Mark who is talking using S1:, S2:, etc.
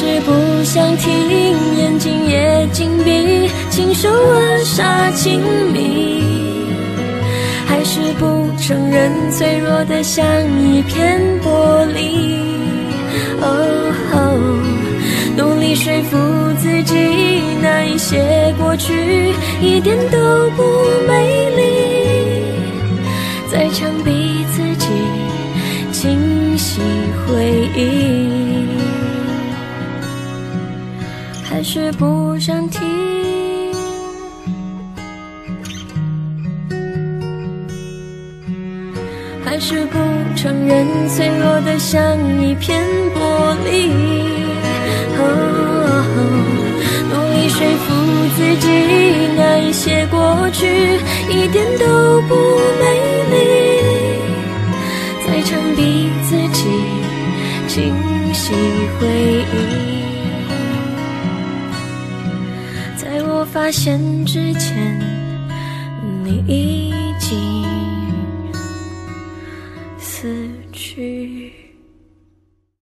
S1: 是不想听，眼睛也紧闭，亲手扼杀亲密，还是不承认脆弱的像一片玻璃。努力说服自己，那一些过去一点都不美丽，在强逼自己清晰回忆，还是不想听，还是不承认脆弱的像一片玻璃。努力说服自己，那一些过去一点都不美丽，在强逼自己清晰回忆。在我发现之前，你已经死去。